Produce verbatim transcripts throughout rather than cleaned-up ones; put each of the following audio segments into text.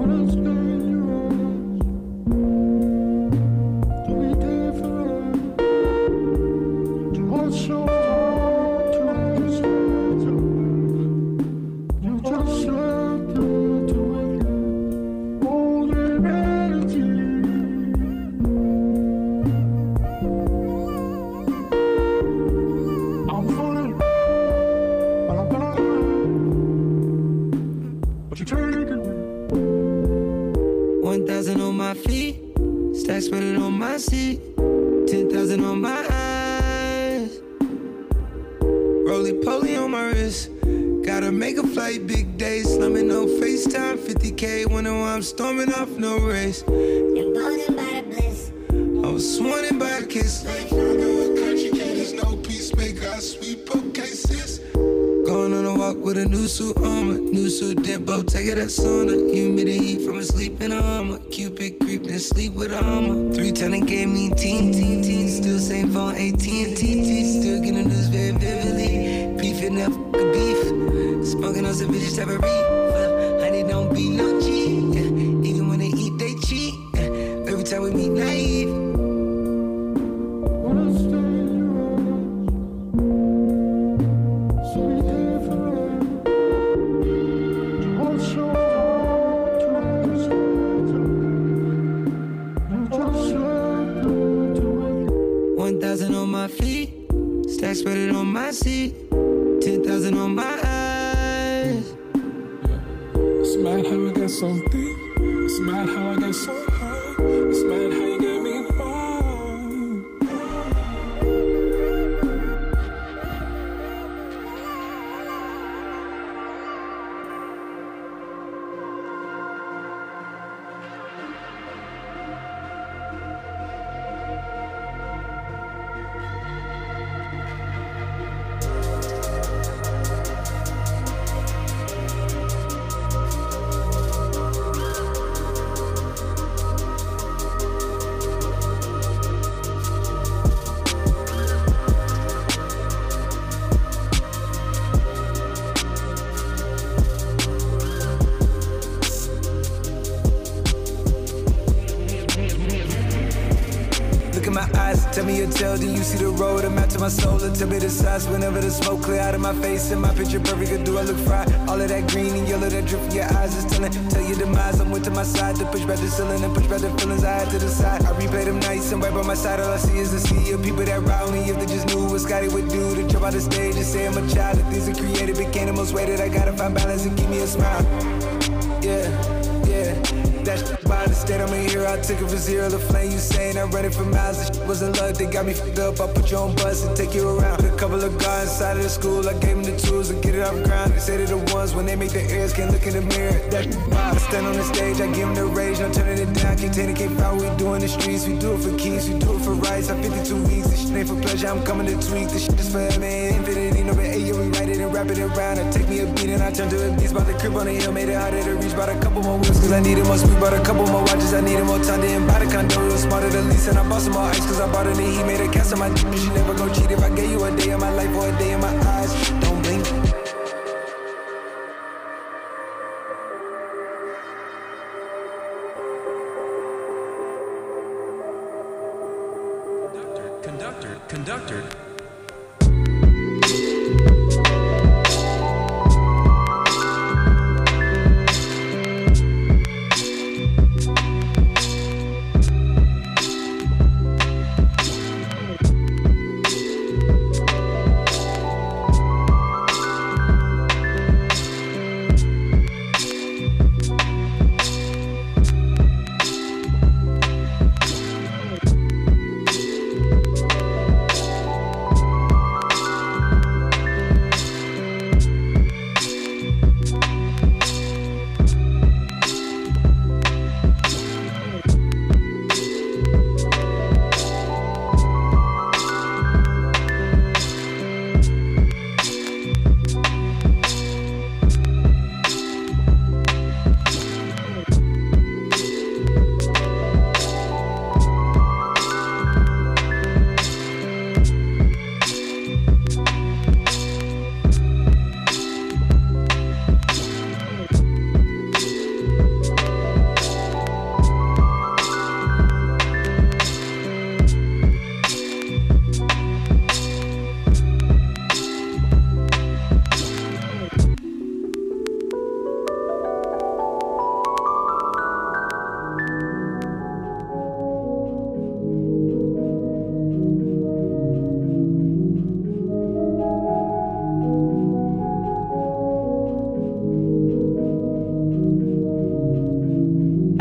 One thousand on my feet, stacks spread it on my seat. Ten thousand on my eyes, roly-poly on my wrist. Gotta make a flight, big day, slumming no FaceTime. fifty K, wonder why I'm storming off, no race. You're golden by the bliss. I was sworn by a kiss. Life on a country kid, there's no peacemaker. I sweep up cases. Going on a walk with a new suit armor, new suit Dimbo, take it that sauna. Humid heat from a sleep in a armor. Cupid creeping and sleep with armor. Three telling gave me teen, teen, teen. Still same phone, A T and T. Still getting news very vividly. Beef and that f***ing beef. Smoking on some bitches type of reef. Honey don't be no G. Yeah. Even when they eat, they cheat. Yeah. Every time we meet, naive. One thousand on my feet, stacks spread it on my seat. Ten thousand on my eyes. It's mad how I got so deep. It's mad how I got so high. It's mad how you gave me high. Tell me your tale, then you see the road, I'm out to my soul. Tell me the size whenever the smoke clear out of my face. And my picture perfect, or do I look fried? All of that green and yellow that drip from your eyes is telling. Tell your demise, I'm with to my side. To push back the ceiling and push back the feelings I had to the side. I replay them nights and right by my side, all I see is a sea of people that ride me. If they just knew what Scotty would do to jump out the stage and say I'm a child. The things I created became the most weighted. I gotta find balance and keep me a smile. Yeah, yeah. That shit by the state, I'm a hero. I took it for zero. The flame you saying I'm running for miles. This shit wasn't love, they got me fucked up. I put you on bus and take you around. Put a couple of guys inside of the school. I gave them the tools to get it off the ground. They say they're the ones when they make their ears can't look in the mirror. That shit wild. I stand on the stage, I give them the rage. No turning it down, can't take it, can't power. We do in the streets, we do it for keys, we do it for rights. I'm fifty-two weeks, this shit ain't for pleasure. I'm coming to tweak. This shit is forever, man. Infinity, no but eight, yeah, we write it and wrap it around. I take me a beat and I turn to a beast. Bought the crib on the hill, made it harder to reach. Bought a couple more wheels, cause I needed more speed. Bought a couple more watches, I needed more time. Didn't buy the condo, real smarter the lease. And I bought some more ice, cause I bought it and he made a cast on my dick. You never go cheat if I gave you a day of my life or a day in my eyes. Don't blink. Conductor, conductor, conductor.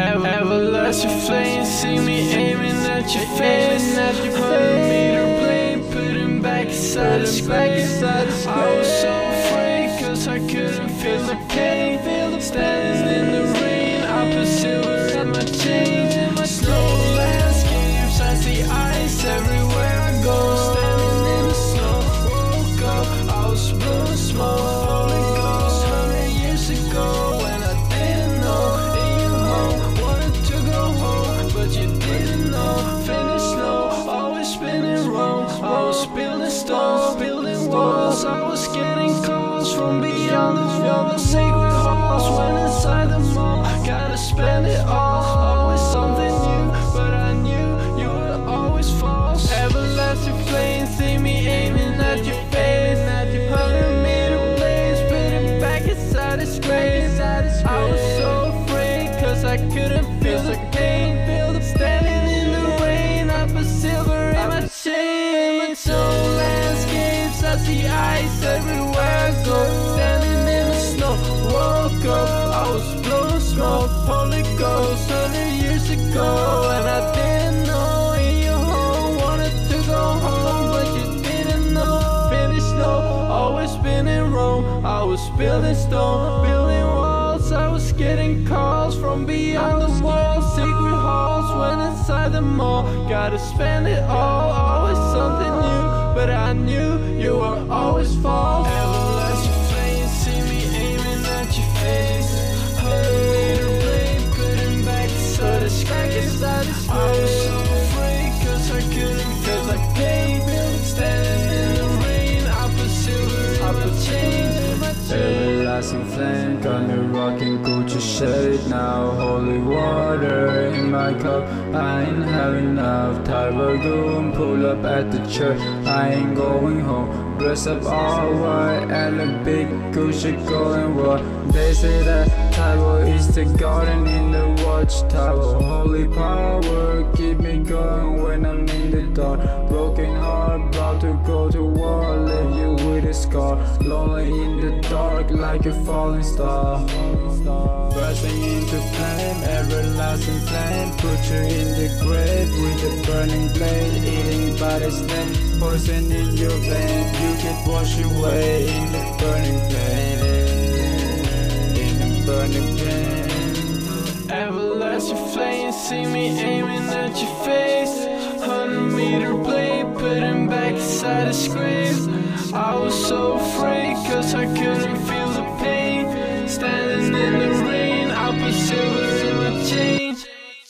Everlasting flame, see me aiming at your face. Hundred meter blade, putting back inside the space. I was so afraid, cause I couldn't feel the pain. Standing in the rain, I put silver in my chains. Snow landscapes, I see ice everywhere I go. Standing in the snow, woke up, I was blowing smoke. Holy Ghost, hundred years ago, when I didn't know. In your home, wanted to go home, but you didn't know. Finished slow, always spinning wrong. I was building stones, building walls. I was getting calls from beyond the, beyond the sacred halls. Went inside the mall, gotta spend it all. Always something new, but I knew you were always false. Everlasting flame, see me aiming at your face. Hundred meter blades, putting back inside its grace. I was so afraid, cause I couldn't feel the pain. Standing in the rain, I put silver in my chain. So landscapes, I see ice everywhere I go. Standing in the snow, woke up, I was blowing smoke. Holy Ghost, hundred years ago, and I didn't know. In your home, wanted to go home, but you didn't know. Finished slow, always been in Rome. I was building stone, building walls. I was getting calls from beyond the walls. Secret halls, went inside the mall. Gotta spend it all, always something new, but I knew you were always false. Everlasting flame, see me aiming at your face. Hundred meter blade, putting back inside the space. I was so afraid, cause I couldn't feel the pain. Standing in the rain, I put silver in my chains. Everlasting flame, gonna rock and Gucci shade now. Holy water in my cup, I ain't have enough. Tiber goon, pull up at the church, I ain't going home. Dress up all white and a big Gucci going what? They say that Tiber is the garden in the watchtower. Holy power, keep me going when I'm in the dark. Broken heart, about to go to war, leave you with a scar. Lonely in the dark like a falling star. Bursting into flame, everlasting flame. Put you in the grave with a burning blade. Eating by the snake, poison in your vein. You can wash away in the burning flame. In the burning flame. Everlasting flame, see me aiming at your face. Hundred meter blade, putting back inside its grave. I was so afraid, cause I couldn't feel the pain. Standing in the rain, I put silver in my chains.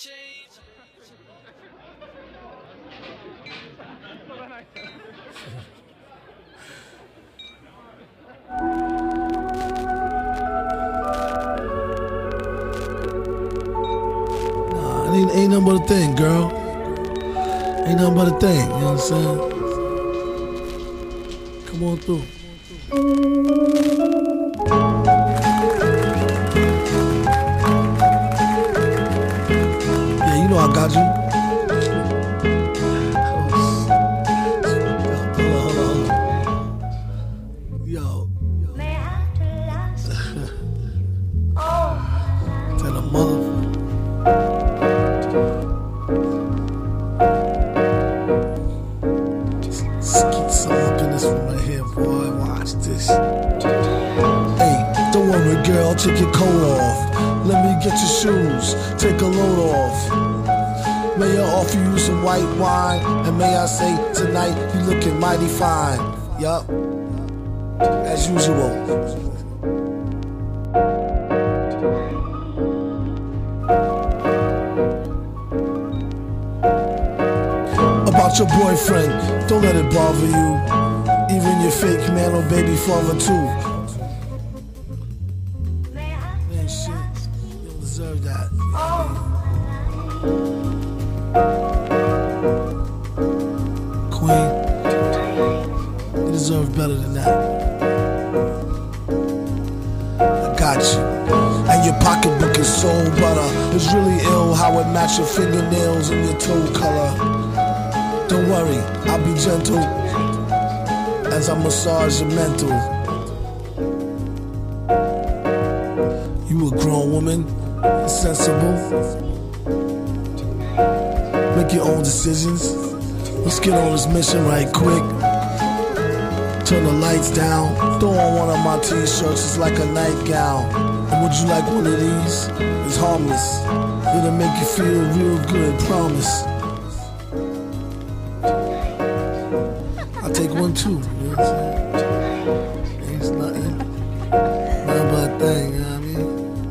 Nah, it ain't, ain't nothing but a thing, girl. Ain't nothing but a thing, you know what I'm saying? Come on through. Yeah, you know I got you. Hold on, hold on, hold on. Yo. Tell the mother. Skeet some up in this one right here, boy. Watch this. Hey, don't worry, girl. Take your coat off. Let me get your shoes. Take a load off. May I offer you some white wine? And may I say tonight you looking mighty fine. Yup. As usual. About your boyfriend, don't let it bother you. Even your fake man or baby father too. Man, shit, you don't deserve that. Queen, you deserve better than that. I got you. And your pocketbook is so butter. It's really ill how it matches your fingernails and your toe color. Don't worry, I'll be gentle as I massage your mental. You a grown woman, sensible. Make your own decisions. Let's get on this mission right quick. Turn the lights down. Throw on one of my t-shirts, it's like a nightgown. And would you like one of these? It's harmless. It'll make you feel real good, promise. I'll take one too, you know what I'm saying? It's nothing. Nothing but a thing, you know what I mean?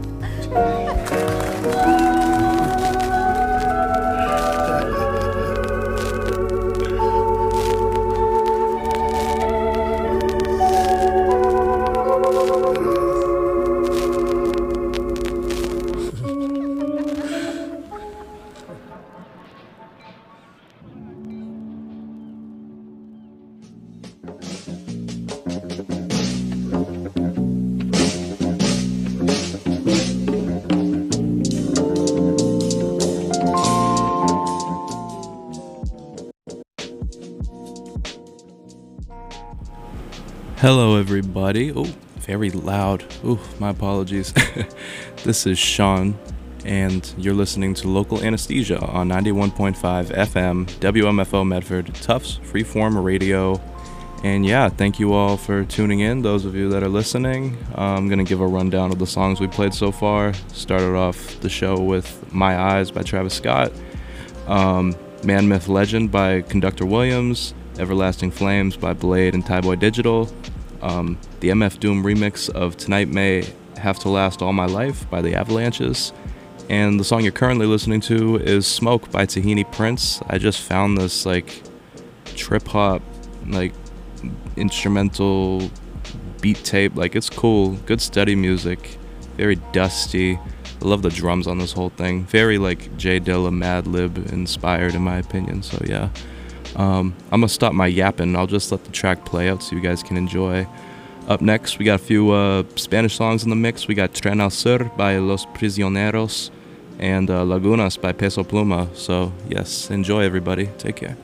Hello everybody. Oh, very loud. Oh, my apologies. This is Sean, and you're listening to Local Anesthesia on ninety-one point five F M, W M F O Medford, Tufts Freeform Radio. And yeah, thank you all for tuning in, those of you that are listening. Uh, I'm going to give a rundown of the songs we played so far. Started off the show with My Eyes by Travis Scott, um, Man Myth Legend by Conductor Williams, Everlasting Flames by Blade and Tyboy Digital, um, the M F Doom remix of Tonight May Have to Last All My Life by the Avalanches, and the song you're currently listening to is Smoke by Tahini Prince. I just found this like trip hop, like instrumental beat tape. Like, it's cool, good steady music, very dusty. I love the drums on this whole thing. Very like J Dilla Madlib inspired in my opinion. So yeah. Um, I'm gonna stop my yapping. I'll just let the track play out so you guys can enjoy. Up next, we got a few uh, Spanish songs in the mix. We got Tren al Sur by Los Prisioneros and uh, Lagunas by Peso Pluma. So yes, enjoy everybody. Take care.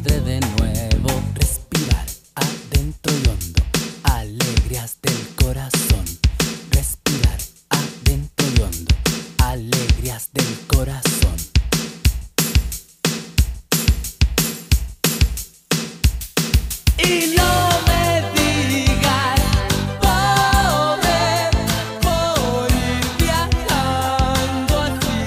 podré de nuevo respirar adentro y hondo, alegrías del corazón. Respirar adentro y hondo, alegrías del corazón. Y no me digas, pobre, por ir viajando así.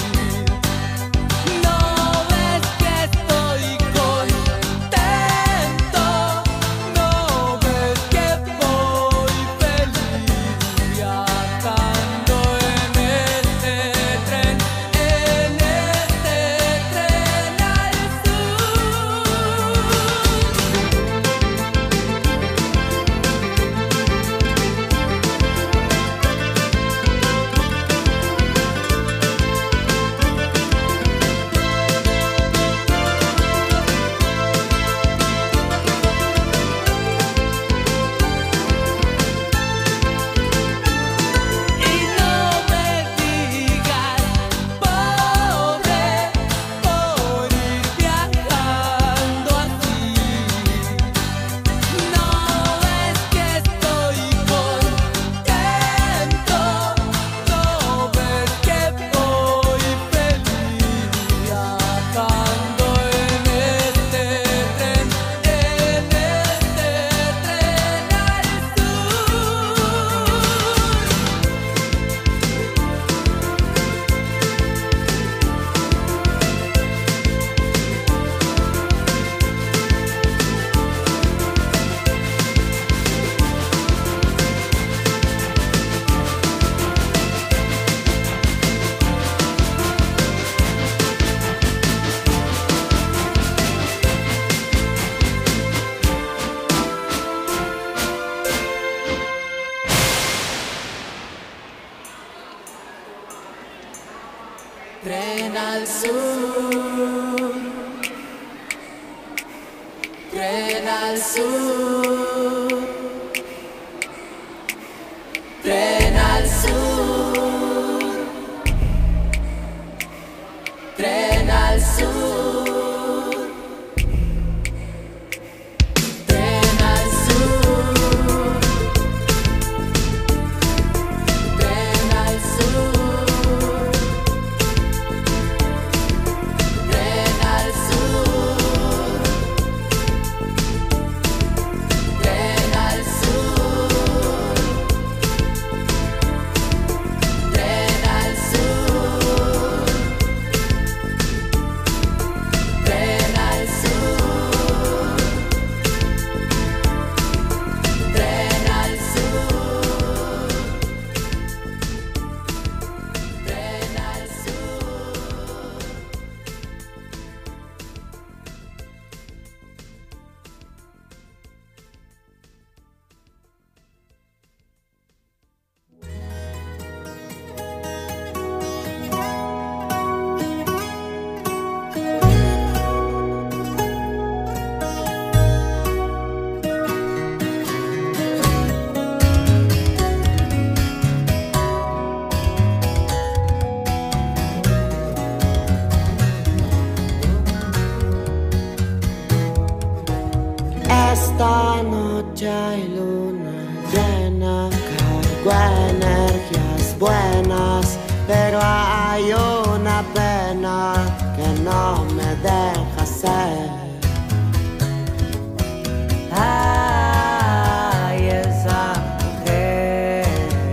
No ves que estoy contento, no ves que voy feliz viajando en este tren, en este tren al sur. Y no me digas, pobre, por ir viajando así. No ves que estoy contento, no ves que voy feliz viajando en este tren, en este tren al sur. Tren al sur, tren al sur, tren al sur, tren al sur, tren al sur, tren al sur. Tren al sur, tren al sur, tren al sur, tren al sur, tren al sur, tren al sur. Esta noche hay luna llena, cargo energías buenas, pero hay una pena que no me deja ser. Ay, esa mujer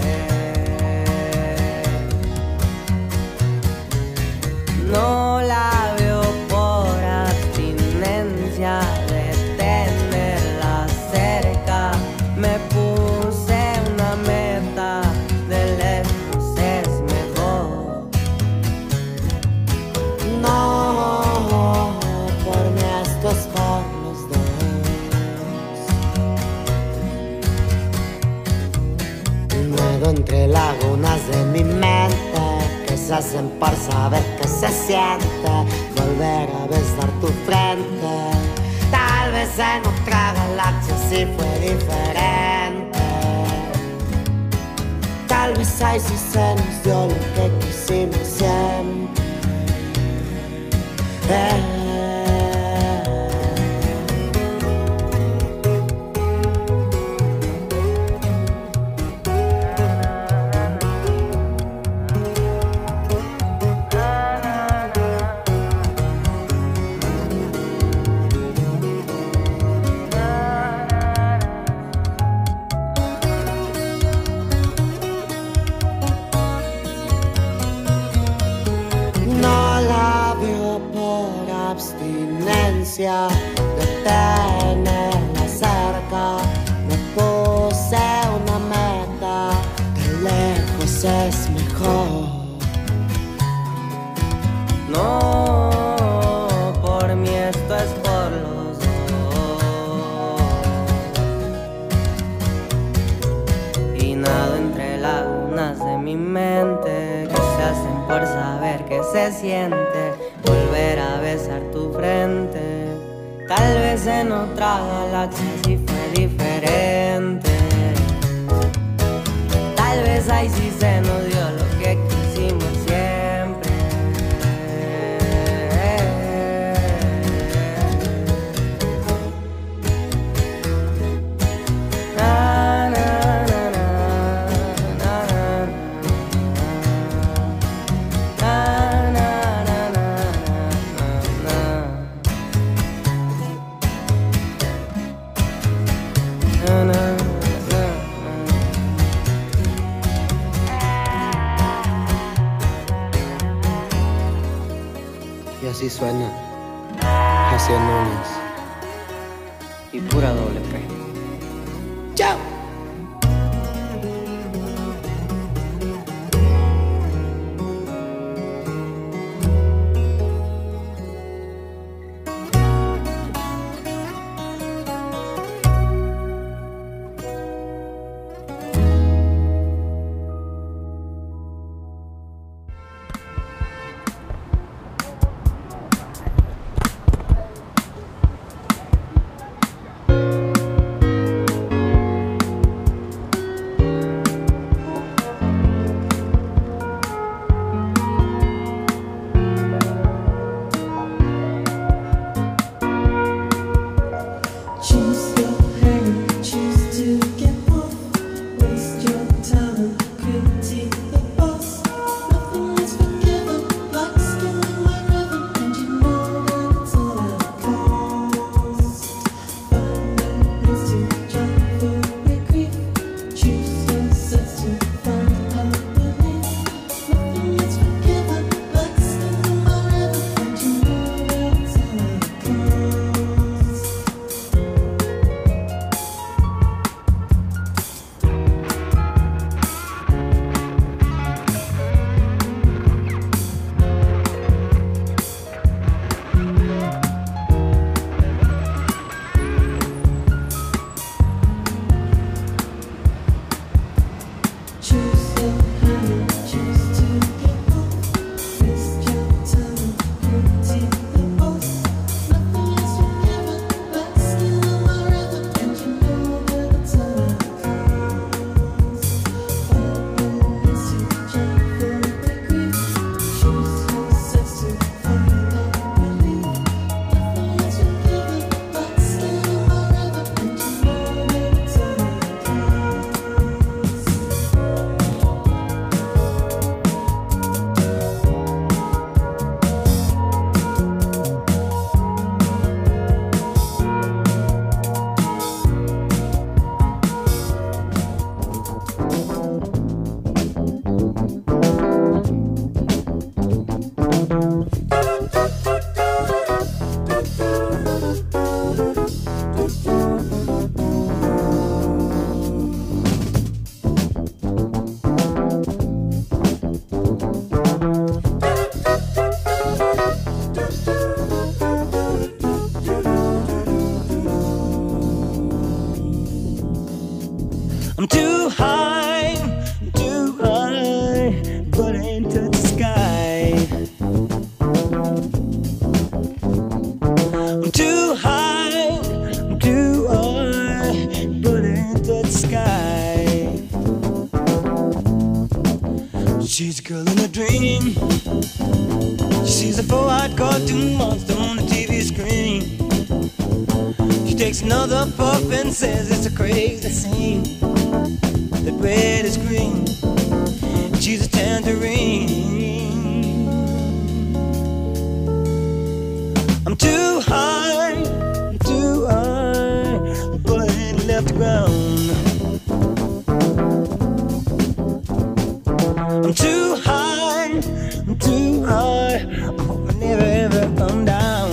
no la veo por abstinencia de tenerla cerca. Me puse una meta, de lejos es mejor. No, por mí esto es por los dos. Nuevo entre lagunas de mi mente que se hacen por saber que se siente volver a besar tu frente. Tal vez en otra galaxia sí fue diferente. Tal vez hay si se nos dio lo que quisimos siempre. Eh. se siente volver a besar tu frente. Tal vez en otra galaxia sí fue diferente. Tal vez ahí sí se nos dio lo que quisimos siempre. Na, na, na, na, na, na, na, na, na, na, na, na, na. Y así suena Jaciel Núñez Y pura doble P. ¡Chao! I'm too high, too high, but I ain't touch the sky. I'm too high, I'm too high, but I ain't touch the sky. She's a girl in a dream. She sees a four-eyed cartoon monster on the T V screen. She takes another puff and says it's a crazy scene. That red is green, she's a tangerine. I'm too high, I'm too high, but I ain't left the ground. I'm too high, I'm too high, I hope I never ever come down.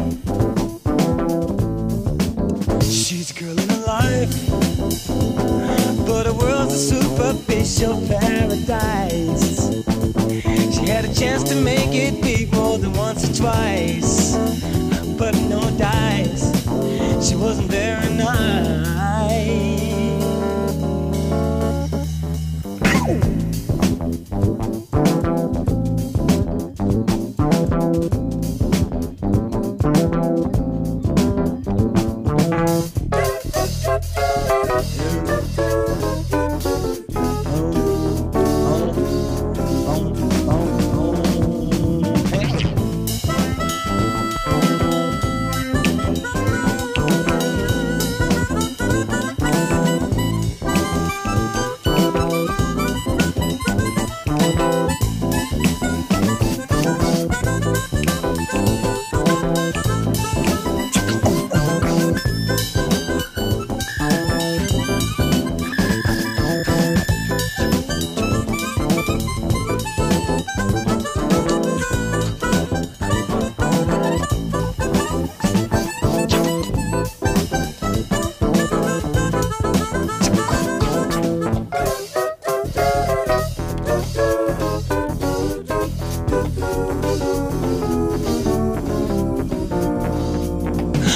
She's a girl in her life, but the world's a superficial paradise. She had a chance to make it big more than once or twice, but no dice, she wasn't very nice.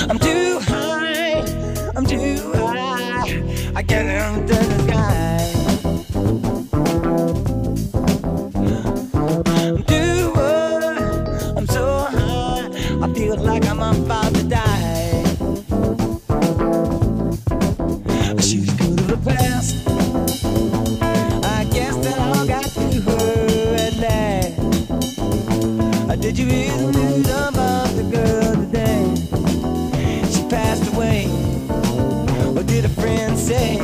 I'm too high, I'm too high. I can't enter the sky. I'm too high, I'm so high. I feel like I'm about to die. She was good of the past. I guess that all got to her at last. Did you hear the news about the girl today? She passed away. What did a friend say?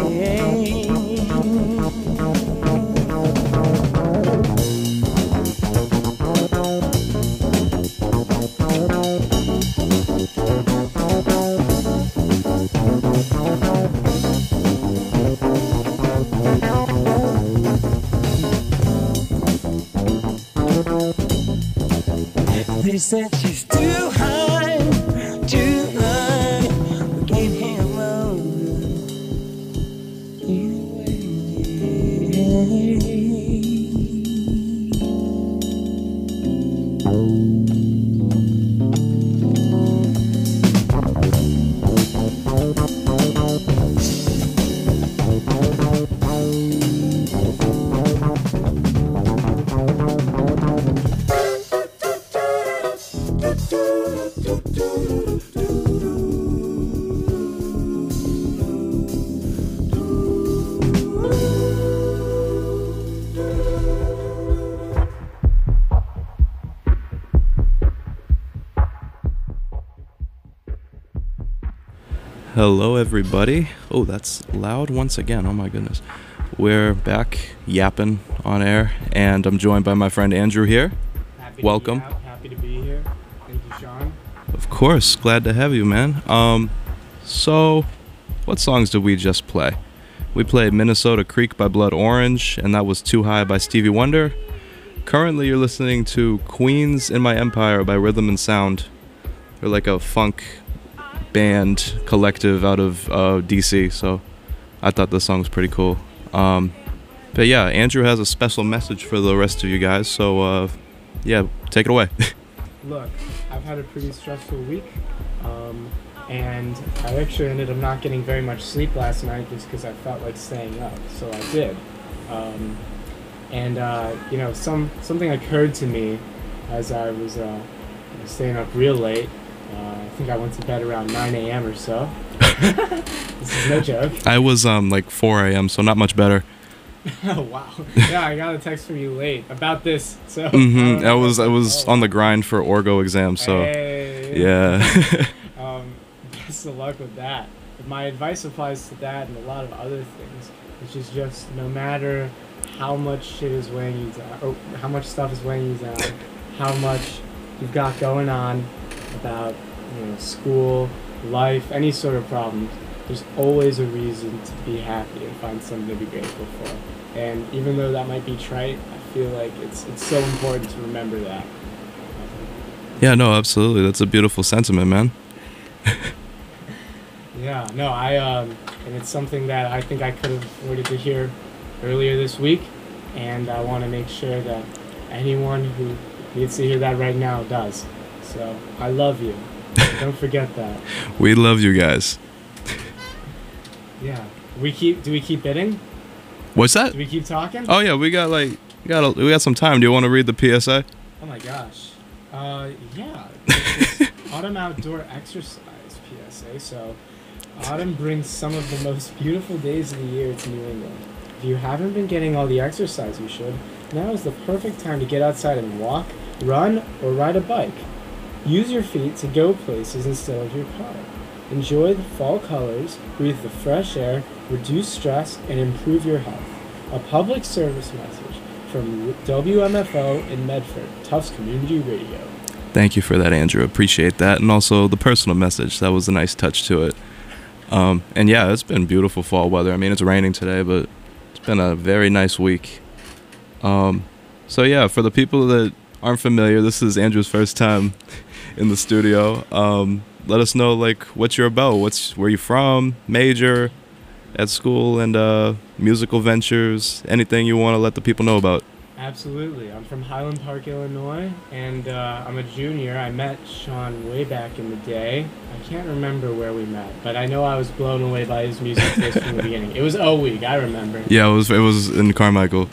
They said she's too high, too high. We can't hear her Hello, everybody. Oh, that's loud once again. Oh, my goodness. We're back yapping on air, and I'm joined by my friend Andrew here. Happy Welcome. To be out, happy to be here. Thank you, Sean. Of course. Glad to have you, man. Um, so, what songs did we just play? We played Minnesota Creek by Blood Orange, and that was Too High by Stevie Wonder. Currently, you're listening to Queens in My Empire by Rhythm and Sound. They're like a funk band collective out of uh, D C, so I thought the song was pretty cool. Um, but yeah, Andrew has a special message for the rest of you guys, so uh, yeah, take it away. Look, I've had a pretty stressful week, um, and I actually ended up not getting very much sleep last night just because I felt like staying up, so I did. Um, and uh, you know, some something occurred to me as I was uh, staying up real late. Uh, I think I went to bed around nine a m or so. This is no joke. I was um like four a m, so not much better. Oh wow! Yeah, I got a text from you late about this. So mm-hmm. I was I was on the grind for Orgo exam, so hey. yeah. um, best of luck with that. My advice applies to that and a lot of other things, which is just no matter how much shit is weighing you down, or how much stuff is weighing you down, how much you've got going on about, you know, school, life, any sort of problems, there's always a reason to be happy and find something to be grateful for. And even though that might be trite, I feel like it's it's so important to remember that. Yeah, no, absolutely. That's a beautiful sentiment, man. Yeah, no, I um, and it's something that I think I could have avoided to hear earlier this week, and I want to make sure that anyone who needs to hear that right now does. So I love you. Don't forget that. We love you guys. Yeah. We keep. Do we keep bidding? What's that? Do we keep talking? Oh yeah, we got like we got a, we got some time. Do you want to read the P S A? Oh my gosh. Uh, yeah. Autumn Outdoor Exercise P S A. So, autumn brings some of the most beautiful days of the year to New England. If you haven't been getting all the exercise you should, now is the perfect time to get outside and walk, run, or ride a bike. Use your feet to go places instead of your car. Enjoy the fall colors, breathe the fresh air, reduce stress, and improve your health. A public service message from W M F O in Medford, Tufts Community Radio. Thank you for that, Andrew. Appreciate that. And also the personal message. That was a nice touch to it. Um, and yeah, it's been beautiful fall weather. I mean, it's raining today, but it's been a very nice week. Um, so yeah, for the people that aren't familiar, this is Andrew's first time in the studio. Um, let us know like what you're about. What's where you from, major, at school, and uh, musical ventures. Anything you want to let the people know about. Absolutely. I'm from Highland Park, Illinois, and uh, I'm a junior. I met Sean way back in the day. I can't remember where we met, but I know I was blown away by his music taste from the beginning. It was O Week, I remember. Yeah, it was it was in Carmichael.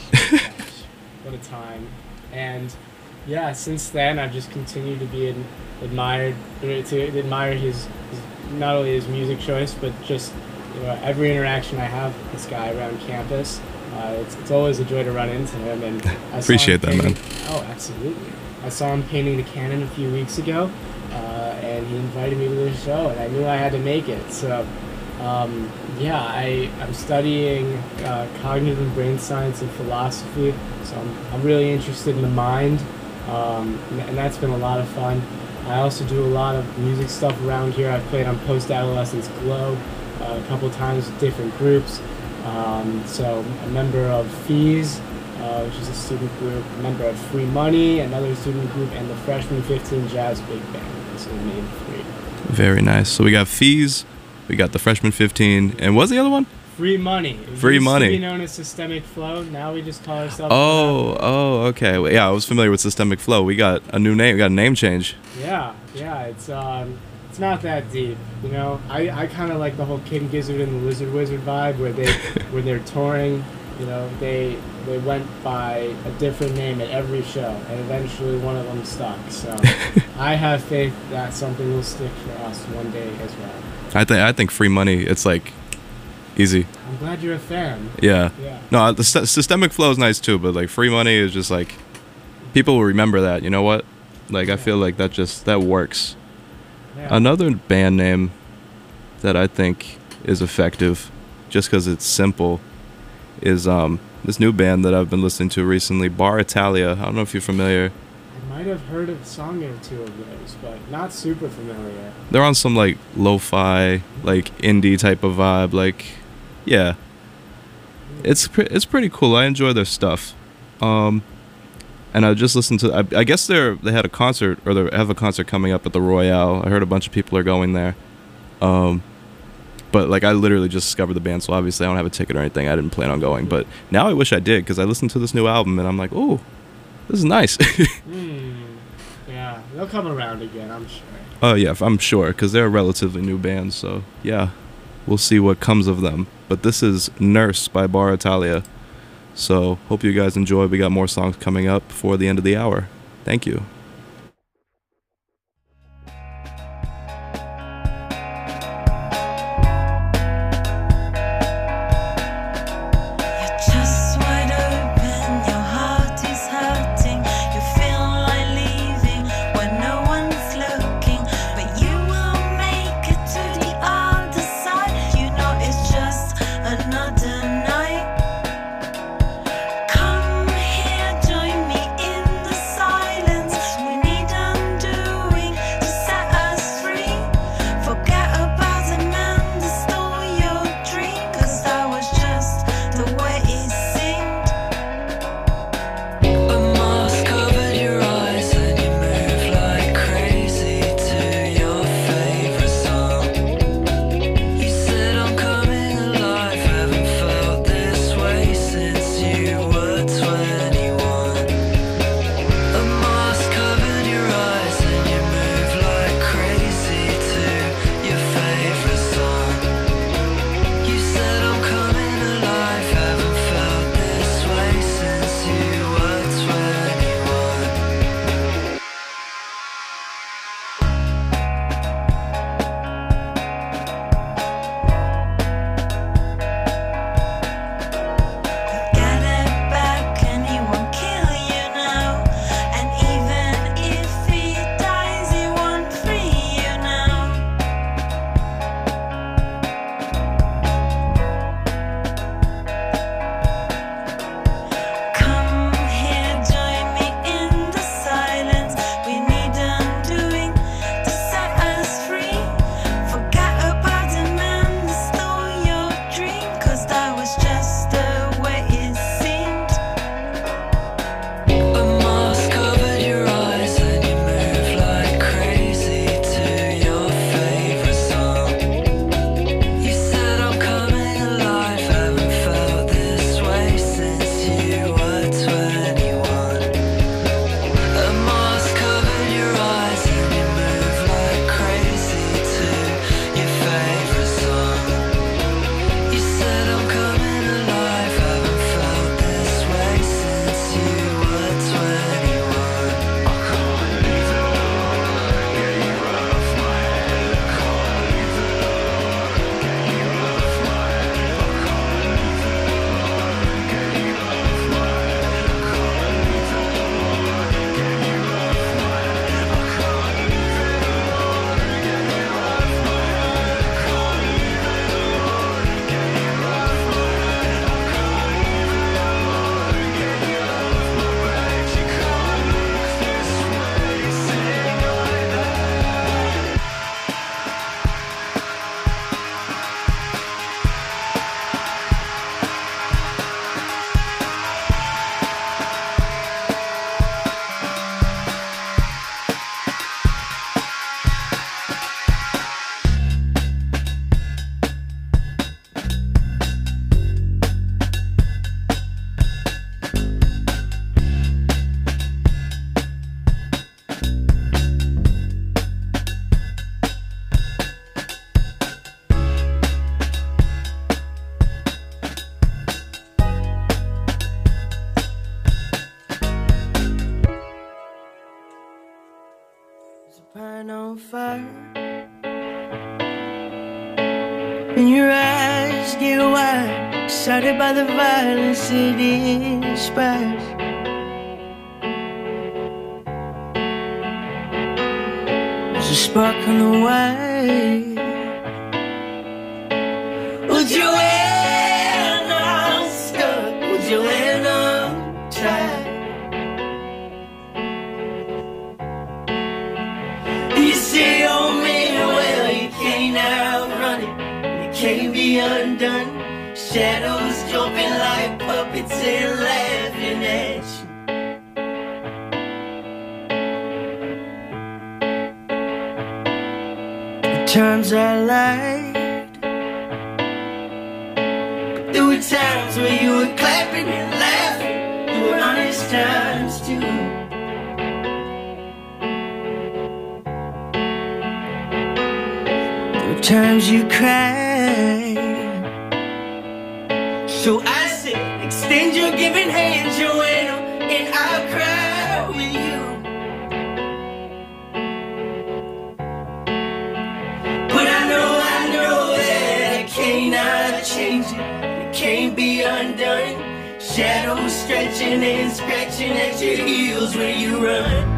What a time. And yeah, since then I've just continued to be ad- admired, to admire his, his, not only his music choice, but just, you know, every interaction I have with this guy around campus. Uh, it's, it's always a joy to run into him. And I Appreciate that, painting, man. Oh, absolutely. I saw him painting the cannon a few weeks ago, uh, and he invited me to the show, and I knew I had to make it. So, um, yeah, I, I'm studying uh, cognitive and brain science and philosophy, so I'm, I'm really interested in the mind, um, and, and that's been a lot of fun. I also do a lot of music stuff around here. I've played on Post-Adolescence Globe uh, a couple times with different groups. Um, so a member of Fees, uh, which is a student group, a member of Free Money, another student group, and the Freshman fifteen Jazz Big Band. Those are the main three. Very nice. So we got Fees, we got the Freshman fifteen, and what's the other one? Free Money. It Free used Money. to be known as Systemic Flow. Now we just call ourselves. Oh, oh, okay. Well, yeah, I was familiar with Systemic Flow. We got a new name. We got a name change. Yeah, yeah. It's um, it's not that deep, you know. I, I kind of like the whole King Gizzard and the Lizard Wizard vibe, where they when they're touring, you know, they they went by a different name at every show, and eventually one of them stuck. So I have faith that something will stick for us one day as well. I think I think Free Money. It's like easy. I'm glad you're a fan. Yeah. Yeah. No, the Sy- Systemic Flow is nice too, but like Free Money is just like people will remember that. You know what? Like I feel like that just that works. Yeah. Another band name that I think is effective, just because it's simple, is um this new band that I've been listening to recently, Bar Italia. I don't know if you're familiar. I might have heard a song or two of those, but not super familiar. They're on some like lo-fi, like indie type of vibe. Like, yeah, it's pre- it's pretty cool. I enjoy their stuff. Um, and I just listened to. I, I guess they're they had a concert or they have a concert coming up at the Royale. I heard a bunch of people are going there. Um, but like I literally just discovered the band, so obviously I don't have a ticket or anything. I didn't plan on going, but now I wish I did because I listened to this new album and I'm like, oh, this is nice. Hmm. Yeah, they'll come around again, I'm sure. Oh yeah, I'm sure, because they're a relatively new band, so yeah, we'll see what comes of them. But this is Nurse by Bar Italia, so hope you guys enjoy. We got more songs coming up before the end of the hour. Thank you. Just wide open, your heart is hurting. You feel like leaving when no one's looking, but you will make it to the other side. You know it's just another night. Come here, join me in the silence. when your eyes get wide, excited by the violence it inspires. There's a spark on the way. Would you end up stuck? Would you end up tied? You say, oh man, well, you can't outrun it, you can't be undone. Shadows jumping like puppets and laughing at you. The times I lied, but there were times where you were clapping and laughing. There were honest times too. Times you cried. So I said, extend your giving hand, Joanna, and I'll cry with you. But I know, I know that I cannot change it, it can't be undone. Shadows stretching and scratching at your heels when you run.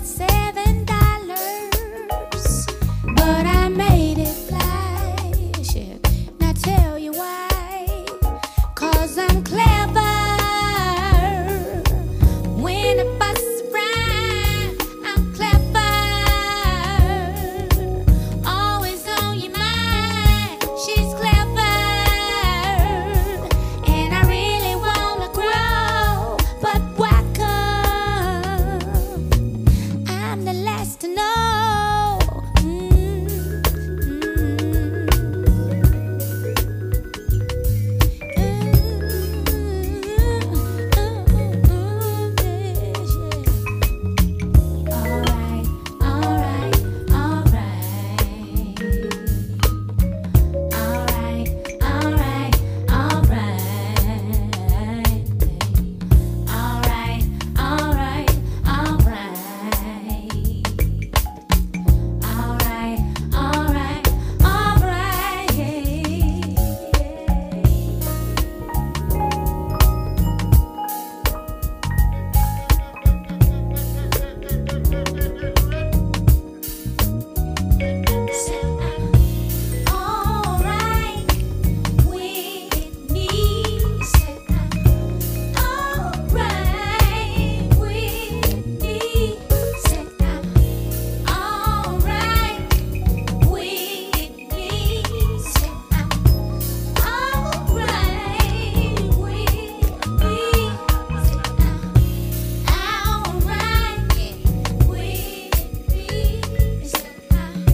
seven dollars, but I made it flash. And I tell you why, 'cause I'm clever. When a bus rhyme, I'm clever. Always on your mind, she's clever. And I really wanna grow, but why come I'm the last to know? Mm, Alright, alright, alright. Alright, alright, alright. Alright, alright, alright. Alright, alright, alright. With me, alright. With me, alright. With me, alright. With me, alright. With me.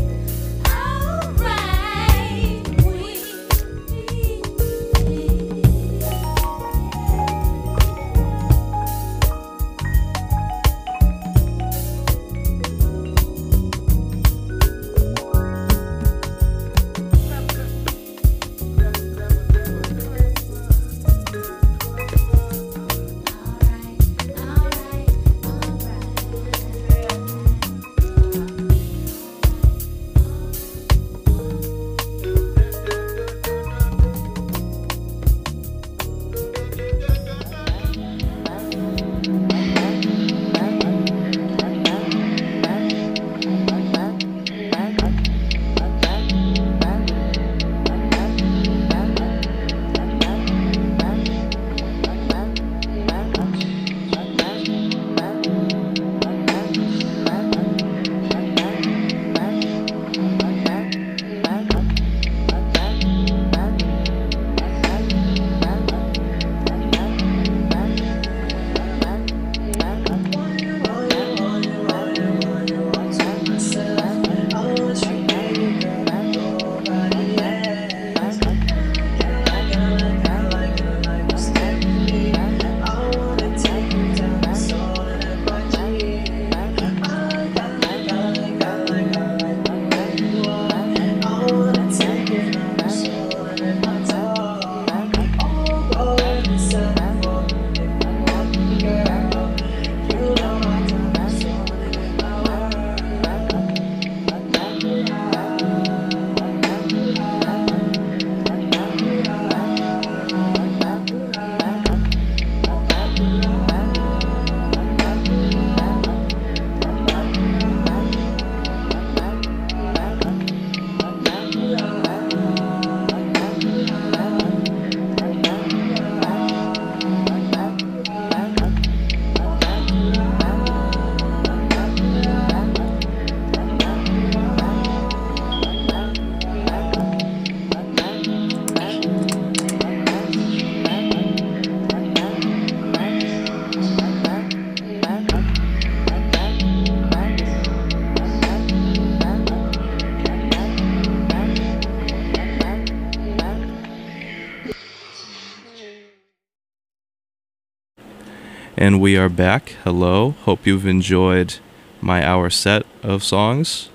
And we are back. Hello. Hope you've enjoyed my hour set of songs.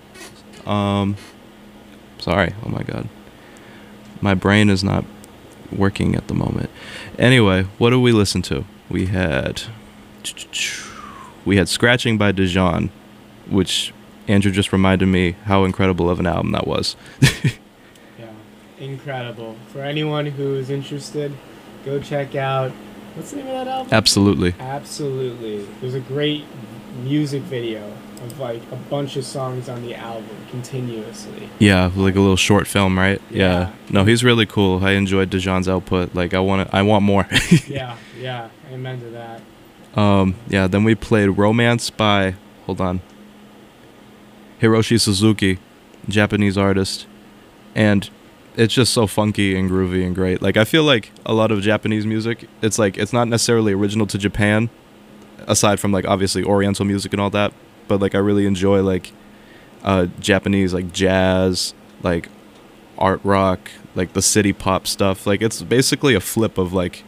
Um, sorry. Oh my God. My brain is not working at the moment. Anyway, what did we listen to? We had we had Scratching by Dijon, which Andrew just reminded me how incredible of an album that was. Yeah, incredible. For anyone who is interested, go check out, what's the name of that album? Absolutely. Absolutely. There's a great music video of like a bunch of songs on the album continuously. Yeah, like a little short film, right? Yeah. Yeah. No, he's really cool. I enjoyed Dejan's output. Like I want I want more. Yeah, yeah, amen to that. Um, yeah, then we played Romance by, hold on, Hiroshi Suzuki, Japanese artist. And it's just so funky and groovy and great. Like, I feel like a lot of Japanese music, it's like, it's not necessarily original to Japan, aside from, like, obviously Oriental music and all that. But, like, I really enjoy, like, uh, Japanese, like, jazz, like, art rock, like, the city pop stuff. Like, it's basically a flip of, like,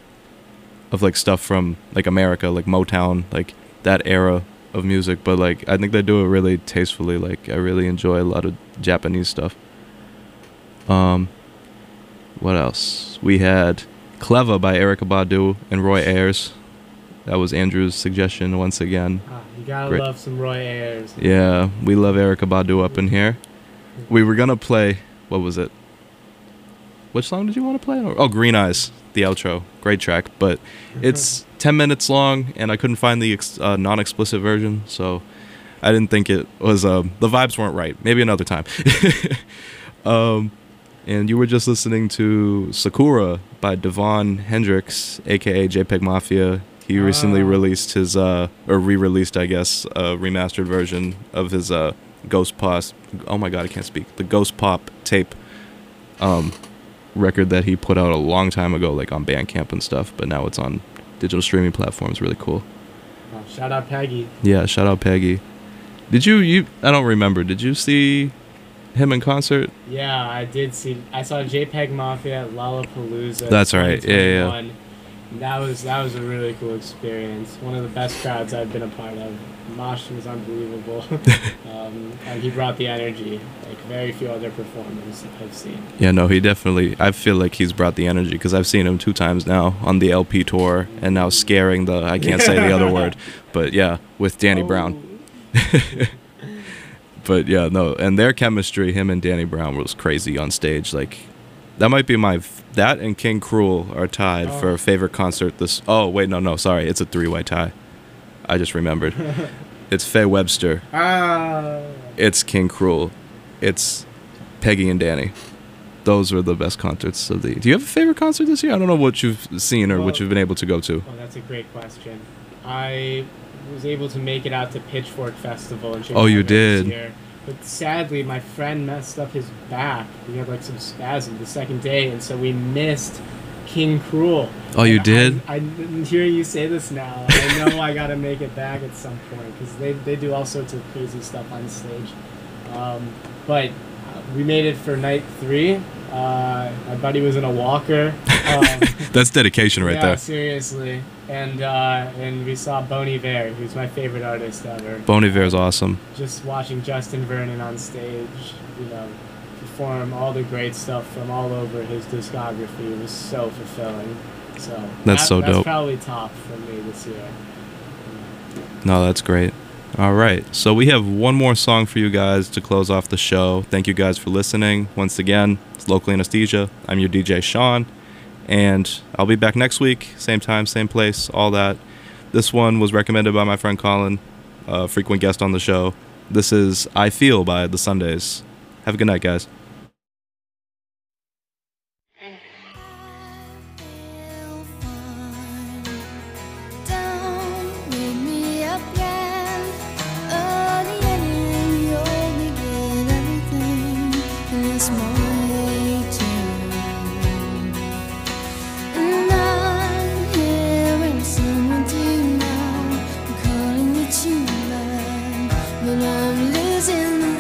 of like stuff from like America, like Motown, like that era of music. But like I think they do it really tastefully. Like I really enjoy a lot of Japanese stuff. Um, what else? We had Cleva by Erykah Badu and Roy Ayers. That was Andrew's suggestion once again. Ah, you gotta Great. love some Roy Ayers. Yeah, we love Erykah Badu up in here. We were gonna play, what was it? Which song did you want to play? Oh, Green Eyes, the outro. Great track, but it's ten minutes long, and I couldn't find the ex- uh, non-explicit version, so I didn't think it was, uh, the vibes weren't right. Maybe another time. um, and you were just listening to Sakura by Devon Hendricks, a k a. JPEG Mafia. He recently Ah. released his, uh, or re-released, I guess, a remastered version of his uh, Ghost Pop, oh my god, I can't speak, the Ghost Pop tape. Um... record that he put out a long time ago, like on Bandcamp and stuff, but now it's on digital streaming platforms. Really cool. Oh, shout out Peggy. Yeah, shout out Peggy. Did you you I don't remember, did you see him in concert? Yeah, I did see. I saw JPEG Mafia at Lollapalooza. That's right. Yeah, yeah. twenty twenty-one. That was that was a really cool experience. One of the best crowds I've been a part of. Mosh was unbelievable, um, and he brought the energy like very few other performers I've seen. Yeah, no, he definitely, I feel like he's brought the energy, because I've seen him two times now on the L P tour, and now scaring the, I can't say the other word, but yeah, with Danny Oh. Brown. But yeah, no, and their chemistry, him and Danny Brown, was crazy on stage. Like, that might be my, f- that and King Cruel are tied Oh. for favorite concert this, oh, wait, no, no, sorry, it's a three-way tie. I just remembered. It's Faye Webster. Ah. It's King Cruel. It's Peggy and Danny. Those were the best concerts of the... Do you have a favorite concert this year? I don't know what you've seen or Well- what you've been able to go to. Oh, that's a great question. I was able to make it out to Pitchfork Festival in Oh, you Chicago this did? year. But sadly, my friend messed up his back. He had like some spasm the second day, and so we missed King Cruel. Oh, you And did? I, I'm hearing you say this now. I know I gotta make it back at some point because they, they do all sorts of crazy stuff on stage. Um, but uh, we made it for night three. Uh, my buddy was in a walker. Um, That's dedication right yeah, there. seriously. And uh, and we saw Bon Iver, who's my favorite artist ever. Bon Iver's awesome. Just watching Justin Vernon on stage, you know, perform all the great stuff from all over his discography was so fulfilling. So That's that- so that's dope. probably top for me this year. No, that's great. All right. So we have one more song for you guys to close off the show. Thank you guys for listening. Once again, it's Local Anesthesia. I'm your D J, Sean. And I'll be back next week. Same time, same place, all that. This one was recommended by my friend Colin, a frequent guest on the show. This is I Feel by The Sundays. Have a good night, guys. Don't wake me up yet. Early in you only get everything in this morning too. And I'm hearing someone to you now. I'm calling you to life, but I'm losing